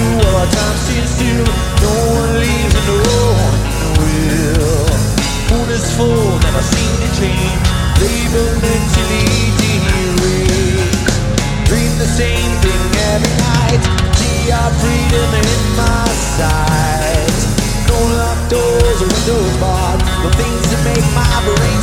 while our time stands still. No one leaves and no one will. Moon is full, never seem to change. Labor mentally deranged. Dream the same thing every night. See our freedom in my sight. No locked doors or windows barred. The things that make my brain